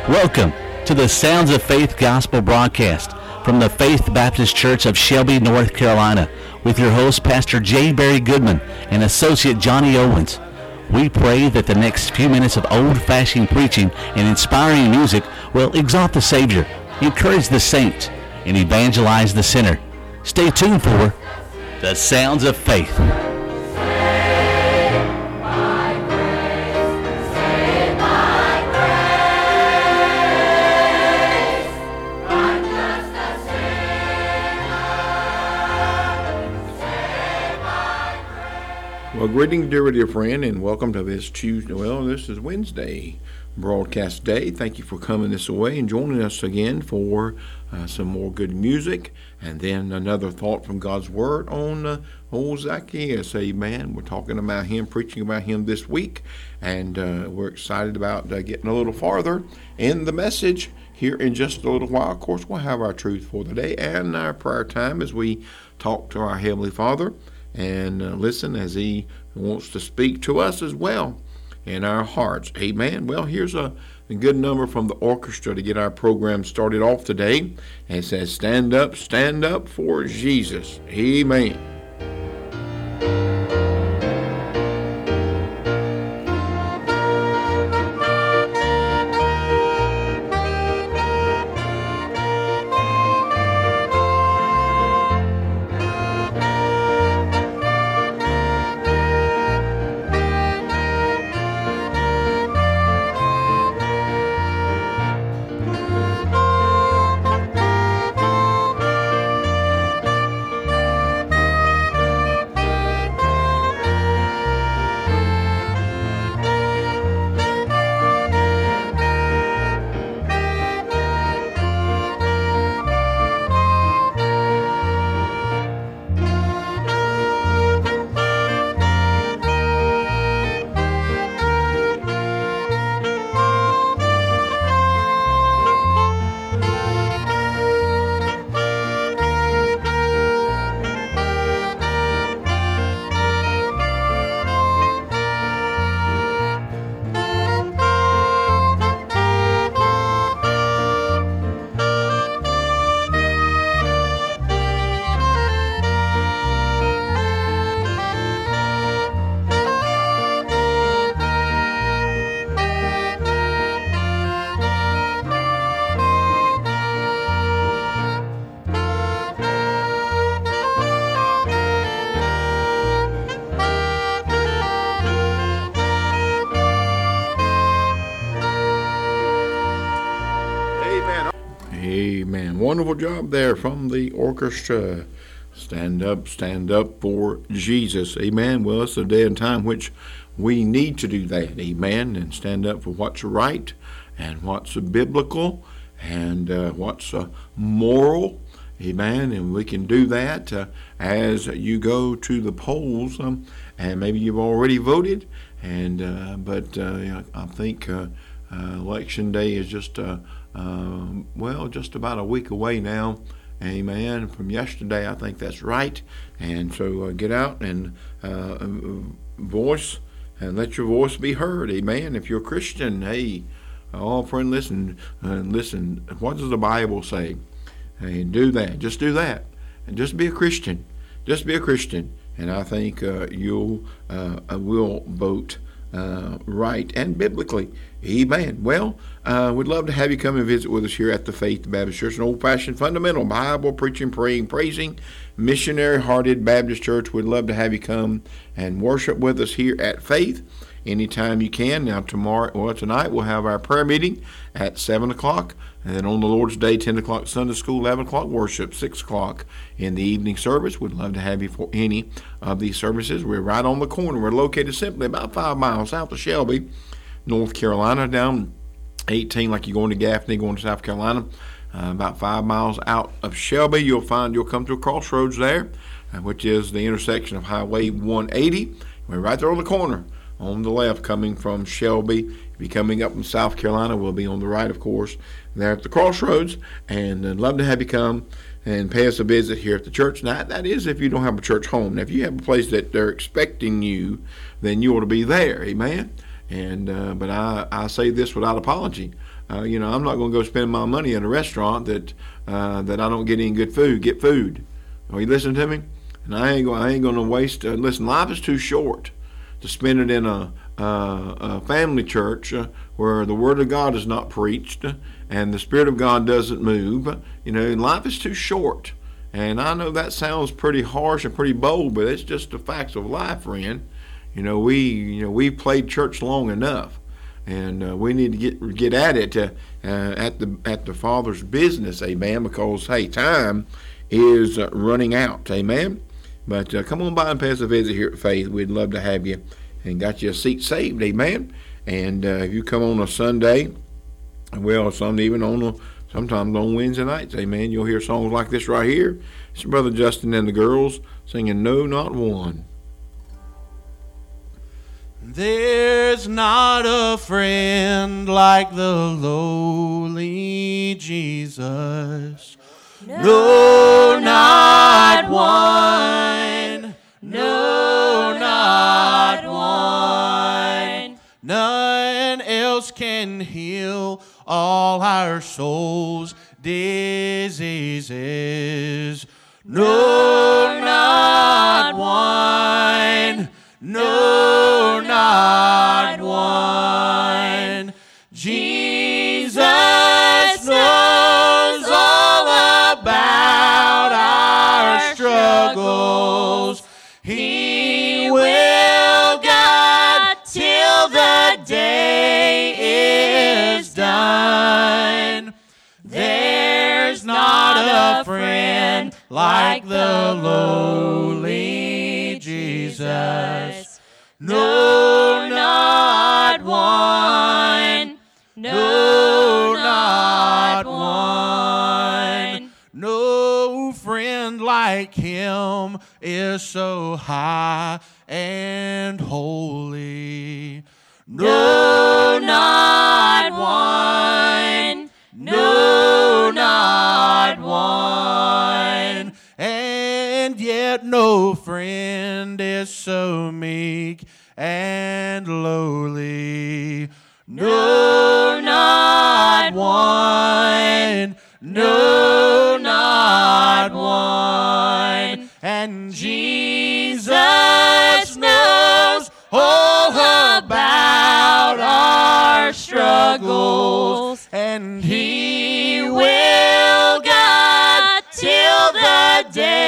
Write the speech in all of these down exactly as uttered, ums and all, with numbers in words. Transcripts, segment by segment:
Welcome to the Sounds of Faith Gospel broadcast from the Faith Baptist Church of Shelby, North Carolina, with your host, Pastor J. Barry Goodman and Associate Johnny Owens. We pray that the next few minutes of old-fashioned preaching and inspiring music will exalt the Savior, encourage the saints, and evangelize the sinner. Stay tuned for the Sounds of Faith. Well, greetings, dear dear friend, and welcome to this Tuesday. Well, this is Wednesday broadcast day. Thank you for coming this way and joining us again for uh, some more good music, and then another thought from God's Word on uh, old Zacchaeus. Amen. We're talking about him, preaching about him this week, and uh, we're excited about uh, getting a little farther in the message here in just a little while. Of course, we'll have our truth for the day and our prayer time as we talk to our Heavenly Father and uh, listen as He wants to speak to us as well in our hearts. Amen. Well, here's a, a good number from the orchestra to get our program started off today. And it says, "Stand up, stand up for Jesus." Amen. Amen. Wonderful job there from the orchestra. Stand up, stand up for Jesus. Amen. Well, it's a day and time which we need to do that. Amen. And stand up for what's right and what's biblical and uh, what's uh, moral. Amen. And we can do that uh, as you go to the polls. Um, and maybe you've already voted. And uh, but uh, I think uh, uh, election day is just uh, uh, well, just about a week away now. Amen. From yesterday, I think that's right. And so uh, get out and uh, voice and let your voice be heard. Amen. If you're a Christian, hey, oh friend, listen, uh, listen. What does the Bible say? Hey, do that. Just do that, and just be a Christian. Just be a Christian, and I think uh, you'll uh, will vote uh, right and biblically. Amen. Well, uh, we'd love to have you come and visit with us here at the Faith Baptist Church, an old-fashioned, fundamental, Bible preaching, praying, praising, missionary-hearted Baptist church. We'd love to have you come and worship with us here at Faith anytime you can. Now, tomorrow, well, tonight we'll have our prayer meeting at seven o'clock. And then on the Lord's Day, ten o'clock Sunday school, eleven o'clock worship, six o'clock in the evening service. We'd love to have you for any of these services. We're right on the corner. We're located simply about five miles south of Shelby, North Carolina, down eighteen, like you're going to Gaffney, going to South Carolina. Uh, about five miles out of Shelby, you'll find you'll come to a crossroads there, uh, which is the intersection of Highway one eighty. We're right there on the corner on the left coming from Shelby. If you're coming up from South Carolina, we'll be on the right, of course, there at the crossroads. And I'd love to have you come and pay us a visit here at the church. Now, that is if you don't have a church home. Now, if you have a place that they're expecting you, then you ought to be there. Amen? And uh, but I, I say this without apology. uh, you know, I'm not going to go spend my money at a restaurant that uh, that I don't get any good food. Get food. Are you listening to me? And I ain't going. I ain't going to waste. Uh, listen, life is too short to spend it in a, a, a family church uh, where the Word of God is not preached and the Spirit of God doesn't move. You know, life is too short. And I know that sounds pretty harsh and pretty bold, but it's just the facts of life, friend. You know, we you know we played church long enough, and uh, we need to get get at it uh, uh, at the at the Father's business, amen. Because hey, time is uh, running out, amen. But uh, come on by and pay us a visit here at Faith. We'd love to have you, and got you a seat saved, amen. And uh, if you come on a Sunday, well, some even on a sometimes on Wednesday nights, amen, you'll hear songs like this right here. It's Brother Justin and the girls singing No Not One. There's not a friend like the lowly Jesus. No, not one. No, not one. None else can heal all our souls' diseases. No, not one. No, not one. Jesus knows all about our struggles. He will guide till the day is done. There's not a friend like the lowly Jesus. No, not one. No, not one. No friend like him is so high and holy. No, not one. No, not one. And yet no friend is so meek and lowly. No, not one. No, not one. And Jesus knows all about our struggles, and He will guide till the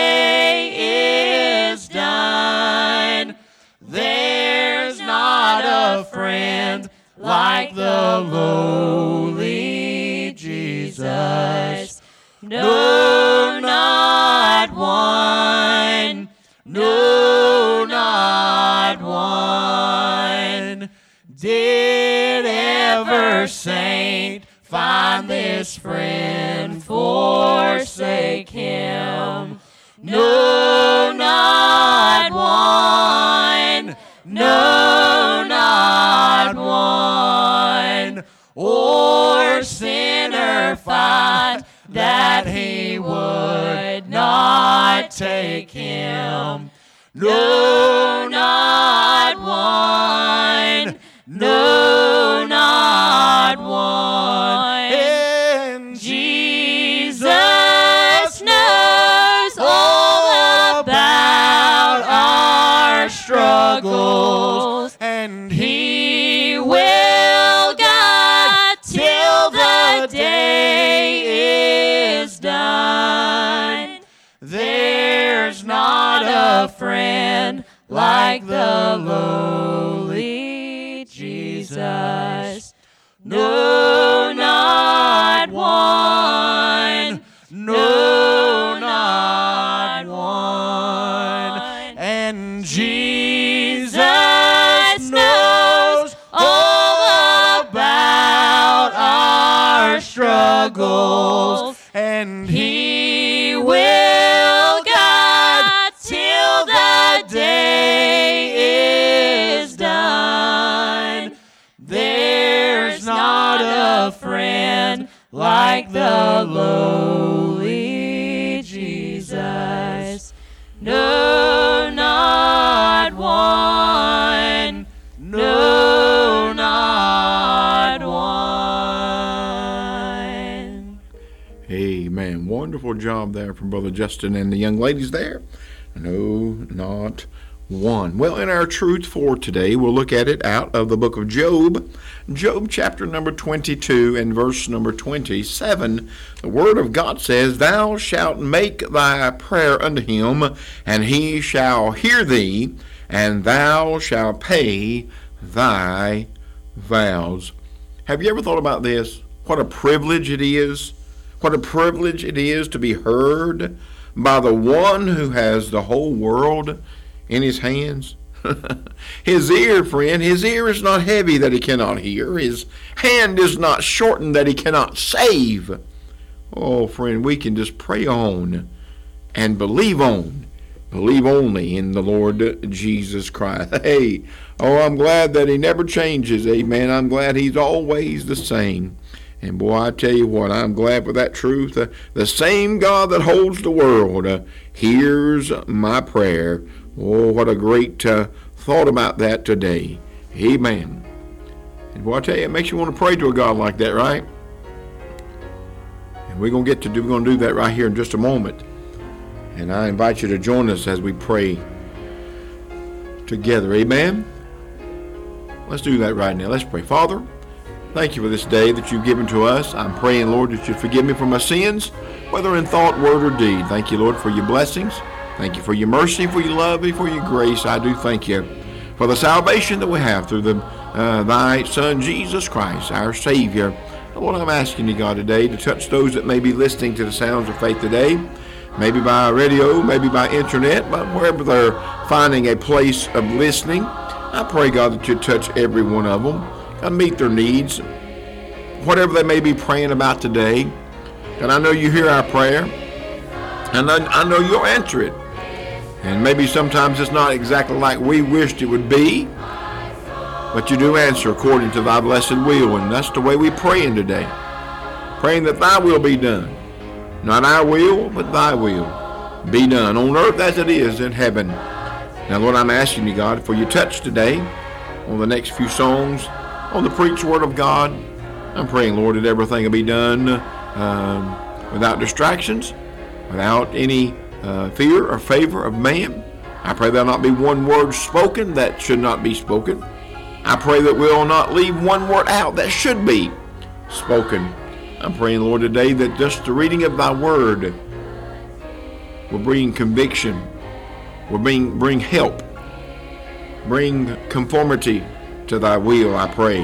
day is done. There's not a friend like the lowly Jesus. No, not one. No, not one. Did ever saint find this friend, forsake him? No, not one. No, not one. Or sinner find that he would not take him? No, not one. No, not one. And Jesus knows all about our struggles, and He will guide till the day is done. There's not a friend like the lowly Jesus. No, not one. No, not one. And Jesus knows all about our struggles, and He will guide till the day is done. There's not a friend like the lowly Jesus. No, not one. No, not one. Amen. Wonderful job there from Brother Justin and the young ladies there. No, not one. Well, in our truth for today, we'll look at it out of the book of Job. Job chapter number twenty-two and verse number twenty-seven. The word of God says, Thou shalt make thy prayer unto him, and he shall hear thee, and thou shalt pay thy vows. Have you ever thought about this? What a privilege it is. What a privilege it is to be heard by the one who has the whole world in his hands. His ear, friend, his ear is not heavy that he cannot hear. His hand is not shortened that he cannot save. Oh, friend, we can just pray on and believe on. Believe only in the Lord Jesus Christ. Hey, oh, I'm glad that he never changes. Amen. I'm glad he's always the same. And boy, I tell you what, I'm glad for that truth. Uh, the same God that holds the world uh, hears my prayer. Oh, what a great uh, thought about that today. Amen. And boy, I tell you, it makes you want to pray to a God like that, right? And we're going to get to do, we're going to do that right here in just a moment. And I invite you to join us as we pray together. Amen. Let's do that right now. Let's pray. Father, thank you for this day that you've given to us. I'm praying, Lord, that you forgive me for my sins, whether in thought, word, or deed. Thank you, Lord, for your blessings. Thank you for your mercy, for your love, and for your grace. I do thank you for the salvation that we have through the, uh, thy Son, Jesus Christ, our Savior. Lord, I'm asking you, God, today to touch those that may be listening to the sounds of faith today, maybe by radio, maybe by internet, but wherever they're finding a place of listening. I pray, God, that you touch every one of them. God, meet their needs, whatever they may be praying about today. And I know you hear our prayer, and I, I know you'll answer it. And maybe sometimes it's not exactly like we wished it would be, but you do answer according to thy blessed will, and that's the way we're praying today. Praying that thy will be done. Not our will, but thy will be done on earth as it is in heaven. Now, Lord, I'm asking you, God, for your touch today on the next few songs, on the preached word of God. I'm praying, Lord, that everything will be done um, without distractions, without any uh, fear or favor of man. I pray there'll not be one word spoken that should not be spoken. I pray that we'll not leave one word out that should be spoken. I'm praying, Lord, today that just the reading of thy word will bring conviction, will bring, bring help, bring conformity to thy will, I pray.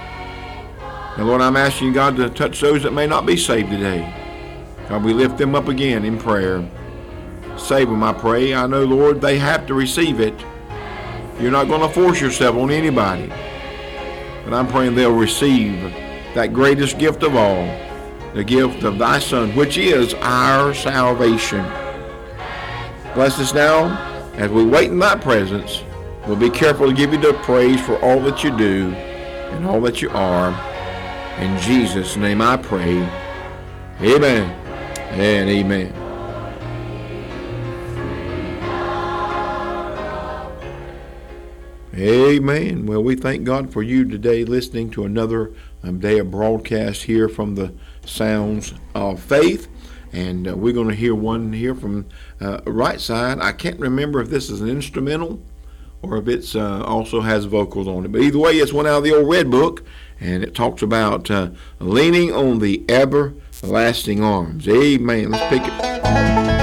And Lord, I'm asking you, God, to touch those that may not be saved today. God, we lift them up again in prayer. Save them, I pray. I know, Lord, they have to receive it. You're not going to force yourself on anybody. But I'm praying they'll receive that greatest gift of all, the gift of thy Son, which is our salvation. Bless us now as we wait in thy presence. We'll be careful to give you the praise for all that you do and all that you are. In Jesus' name I pray. Amen and amen. Amen. Well, we thank God for you today listening to another um, day of broadcast here from the Sounds of Faith. And uh, we're going to hear one here from uh, right side. I can't remember if this is an instrumental or if it's uh, also has vocals on it. But either way, it's one out of the old Red Book, and it talks about uh, leaning on the everlasting arms. Amen. Let's pick it.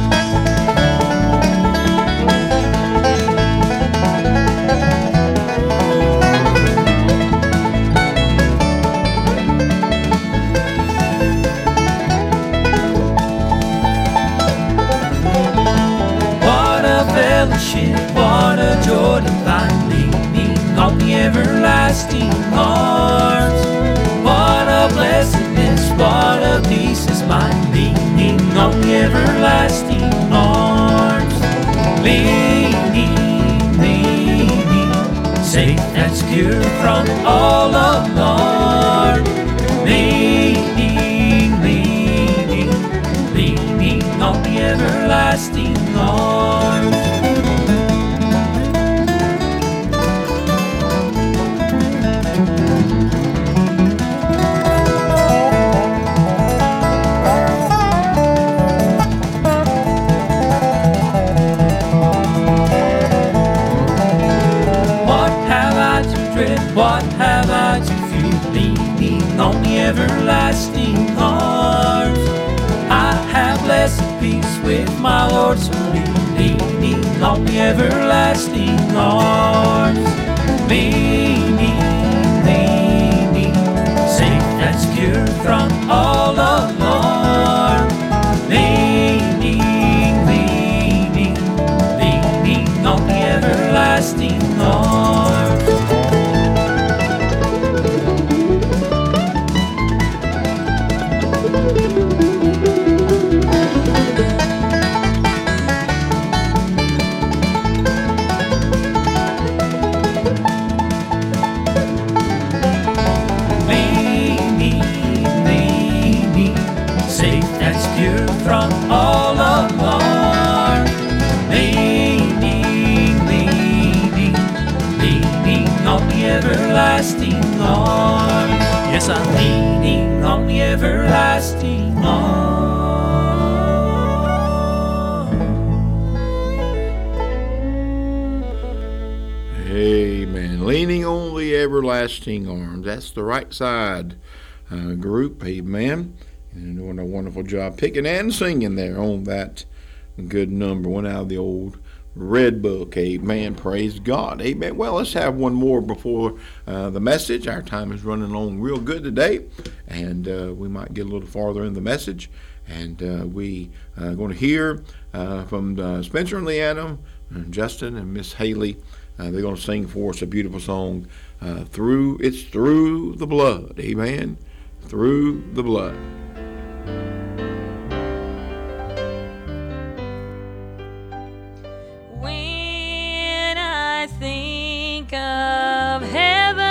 What a joy to find leaning on the everlasting arms. What a blessedness, what a peace is mine, leaning on the everlasting arms. Leaning, leaning, safe and secure from all alarm. Leaning, leaning, leaning on the everlasting arms. on the everlasting arms. I have blessed peace with my Lord, so leaning on the everlasting arms. Leaning, leaning, safe and secure from all alarm. Leaning, leaning, leaning on the everlasting arms. From all alarm, leaning, leaning, leaning on the everlasting arm. Yes, I'm leaning on the everlasting arm. Amen. Leaning on the everlasting arms. That's the right side uh, group. Amen. And doing a wonderful job picking and singing there on that good number. One out of the old Red Book. Amen. Praise God. Amen. Well, let's have one more before uh, the message. Our time is running along real good today, and uh, we might get a little farther in the message. And uh, we are uh, going to hear uh, from uh, Spencer and Leanna, and Justin and Miss Haley. Uh, they're going to sing for us a beautiful song. Uh, through It's Through the Blood. Amen. Through the blood. When I think of heaven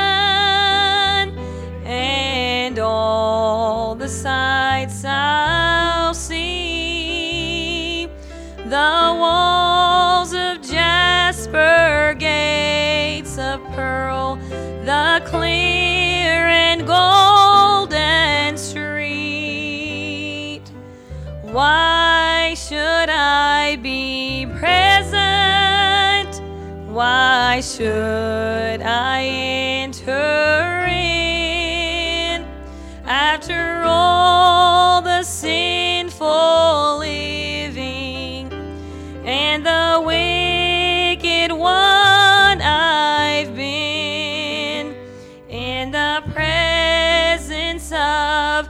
and all the sights I'll see, the walls of jasper, gates of pearl, the clear and golden street, why should I be present? Why should I enter in? After all the sinful living and the wicked one I've been, in the presence of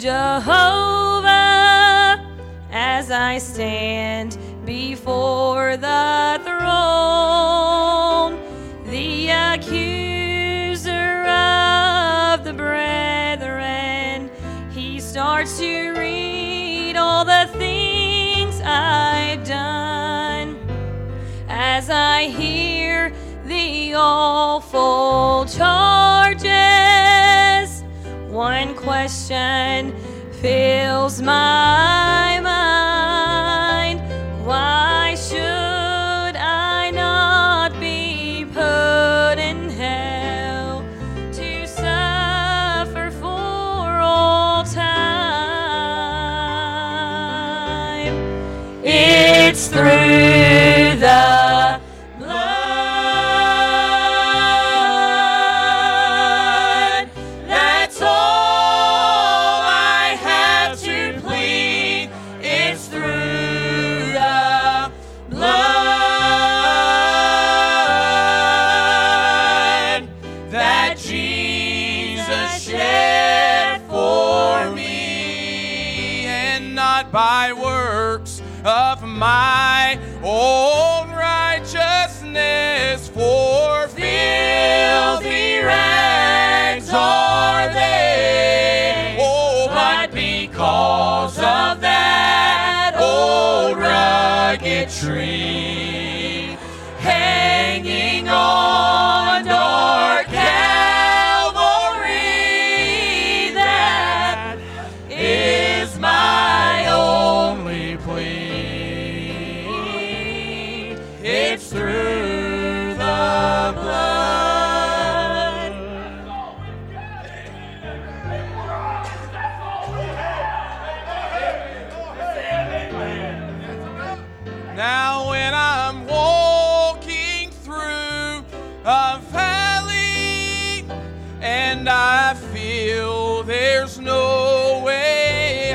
Jehovah, as I stand before the throne, the accuser of the brethren, he starts to read all the things I've done. As I hear the awful charges, one question fills my mind. Why should I not be put in hell to suffer for all time? It's through the blood. That's all I have to plead. It's through the blood that Jesus shed for me, and not by works of my own righteousness, for filthy rags are they. Oh, but because of that old rugged tree hanging on dark Calvary, that is my only plea. It's through the blood. Now when I'm walking through a valley and I feel there's no way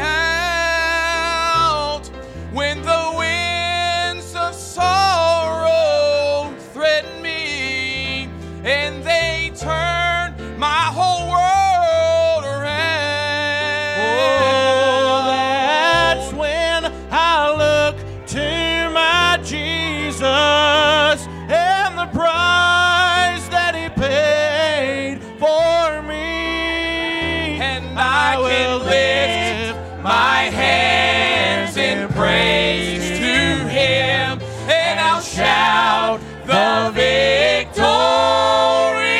out when the winds of sorrow threaten me and they turn my whole world around. Oh, that's when I look to my Jesus and the price that he paid for me. And I can lift my hands in praise to him, and I'll shout the victory.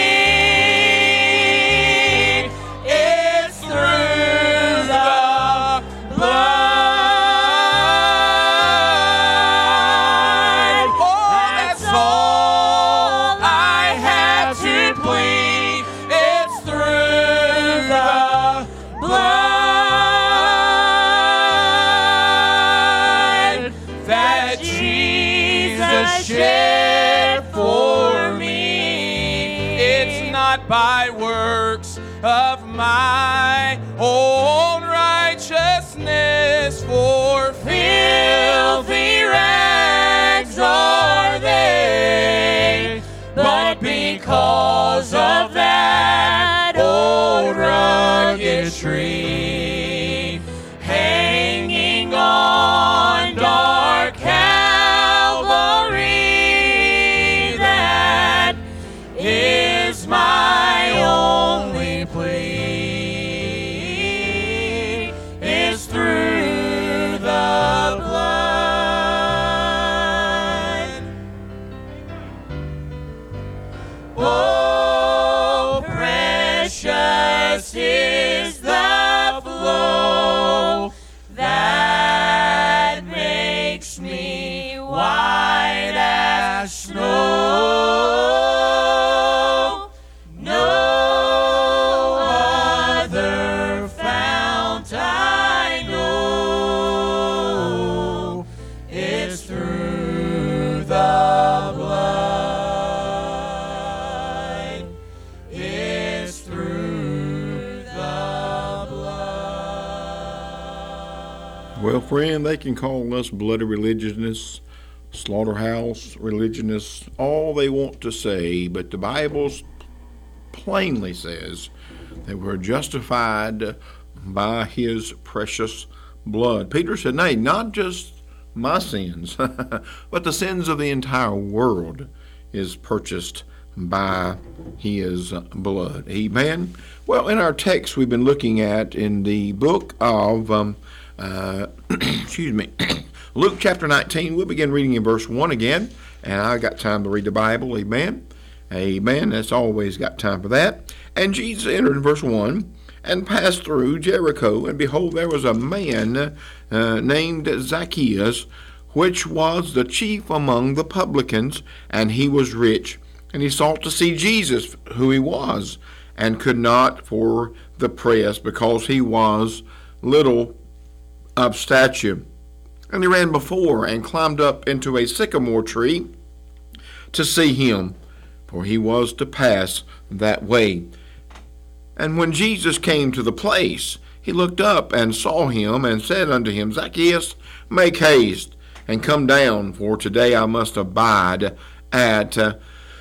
It's through the blood. Oh, that's all I have to plead. It's through the blood that Jesus shed for me. It's not by works of my own righteousness, for filthy rags are they, but because of that old rugged tree hanging on dark Calvary, that is my only plea, is through the blood. Oh, precious is the flow that makes me white as snow. No other fount I know. It's through the blood. It's through the blood. Well, friend, they can call us bloody religionists, slaughterhouse religionists, all they want to say, but the Bible plainly says that we're justified by his precious blood. Peter said, nay, not just my sins, but the sins of the entire world is purchased by his blood. Amen. Well, in our text we've been looking at in the book of um, uh, excuse me, Luke chapter nineteen. We'll begin reading in verse one again, and I got time to read the Bible. Amen. Amen. That's always got time for that. And Jesus entered in verse one and passed through Jericho, and behold, there was a man uh, named Zacchaeus, which was the chief among the publicans, and he was rich. And he sought to see Jesus, who he was, and could not for the press, because he was little of stature. And he ran before and climbed up into a sycamore tree to see him, for he was to pass that way. And when Jesus came to the place, he looked up and saw him, and said unto him, Zacchaeus, make haste, and come down, for today I must abide at uh,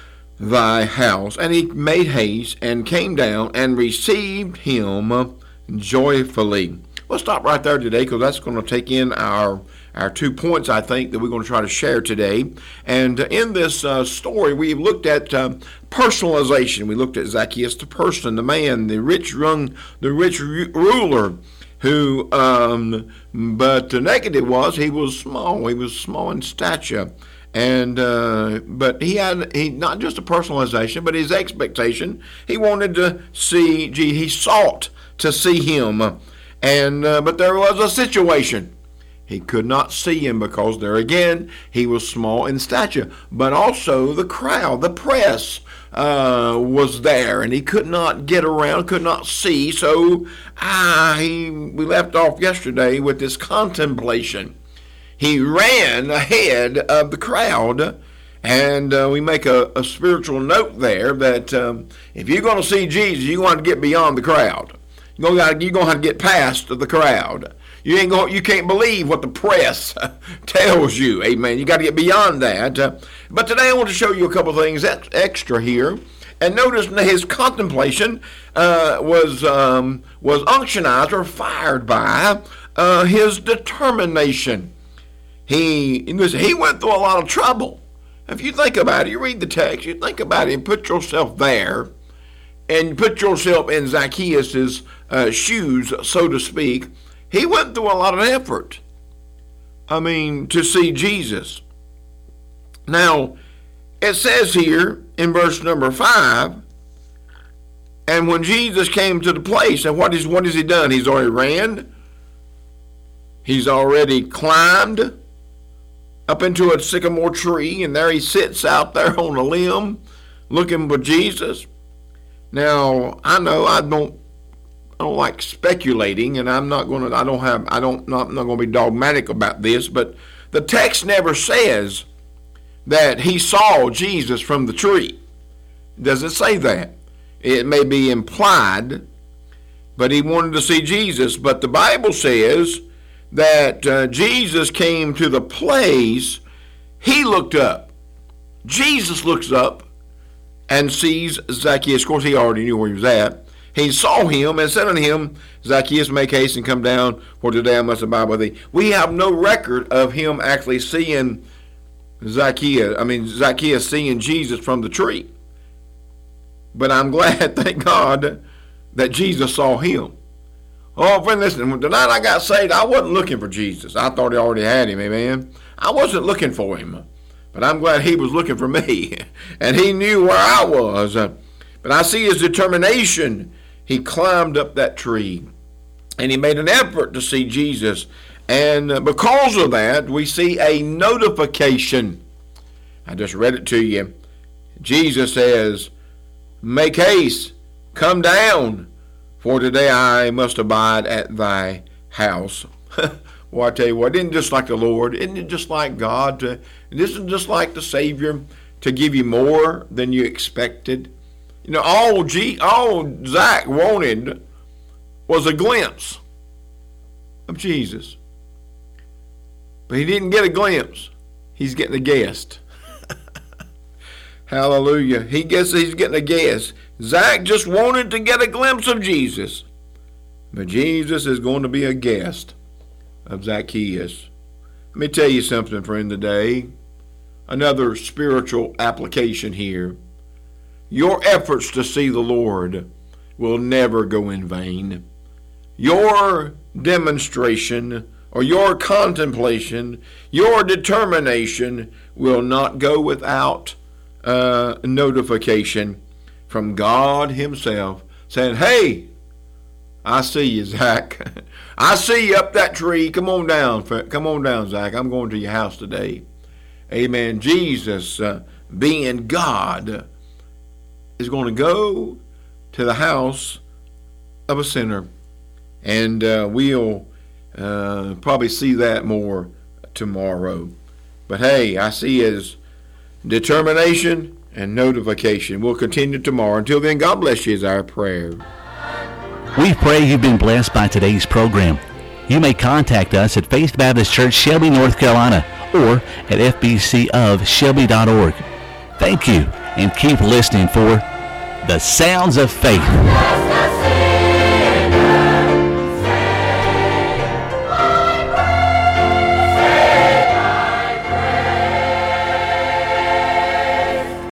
thy house. And he made haste, and came down, and received him joyfully. We'll stop right there today, because that's going to take in our our two points, I think, that we're going to try to share today. And uh, in this uh, story, we've looked at uh, personalization. We looked at Zacchaeus, the person, the man, the rich young, the rich ru- ruler, who, um, but the negative was he was small. He was small in stature. And uh, but he had he not just a personalization, but his expectation. He wanted to see. Gee, he sought to see him, and uh, but there was a situation. He could not see him because there again he was small in stature. But also the crowd, the press, uh, was there, and he could not get around, could not see. So ah, he we left off yesterday with this contemplation. He ran ahead of the crowd, and uh, we make a, a spiritual note there that um, if you're going to see Jesus, you want to get beyond the crowd. You're gonna, you're gonna have to get past the crowd. You ain't going. You can't believe what the press tells you. Amen. You got to get beyond that. Uh, but today I want to show you a couple things ex- extra here. And notice his contemplation uh, was um, was unctionized or fired by uh, his determination. He he went through a lot of trouble. If you think about it, you read the text, you think about it, and put yourself there, and put yourself in Zacchaeus' uh, shoes, so to speak. He went through a lot of effort, I mean, to see Jesus. Now, it says here in verse number five, and when Jesus came to the place, and what is what has he done? He's already ran. He's already climbed up into a sycamore tree, and there he sits out there on a limb looking for Jesus. Now, I know I don't I don't like speculating, and I'm not going to, I don't have, I don't, not, I'm not going to be dogmatic about this, but the text never says that he saw Jesus from the tree. It doesn't say that. It may be implied, but he wanted to see Jesus. But the Bible says that uh, Jesus came to the place, he looked up. Jesus looks up and sees Zacchaeus. Of course, he already knew where he was at. He saw him and said unto him, Zacchaeus, make haste and come down, for today I must abide with thee. We have no record of him actually seeing Zacchaeus, I mean Zacchaeus seeing Jesus from the tree. But I'm glad, thank God, that Jesus saw him. Oh, friend, listen, the night I got saved, I wasn't looking for Jesus. I thought he already had him, amen. I wasn't looking for him, but I'm glad he was looking for me, and he knew where I was. But I see his determination. He climbed up that tree, and he made an effort to see Jesus. And because of that, we see a notification. I just read it to you. Jesus says, make haste, come down, for today I must abide at thy house. Well, I tell you what, isn't it just like the Lord? Isn't it just like God? To, isn't it just like the Savior to give you more than you expected? You know, all G, all Zach wanted was a glimpse of Jesus. But he didn't get a glimpse. He's getting a guest. Hallelujah. He gets he's getting a guest. Zach just wanted to get a glimpse of Jesus. But Jesus is going to be a guest of Zacchaeus. Let me tell you something, friend, today. Another spiritual application here. Your efforts to see the Lord will never go in vain. Your demonstration or your contemplation, your determination will not go without uh, notification from God himself saying, hey, I see you, Zach. I see you up that tree. Come on down. Come on down, Zach. I'm going to your house today. Amen. Jesus, uh, being God, is going to go to the house of a sinner. And uh, we'll uh, probably see that more tomorrow. But hey, I see his determination and notification. We'll continue tomorrow. Until then, God bless you is our prayer. We pray you've been blessed by today's program. You may contact us at Faith Baptist Church, Shelby, North Carolina, or at f b c of shelby dot org. Thank you, and keep listening for The Sounds of Faith.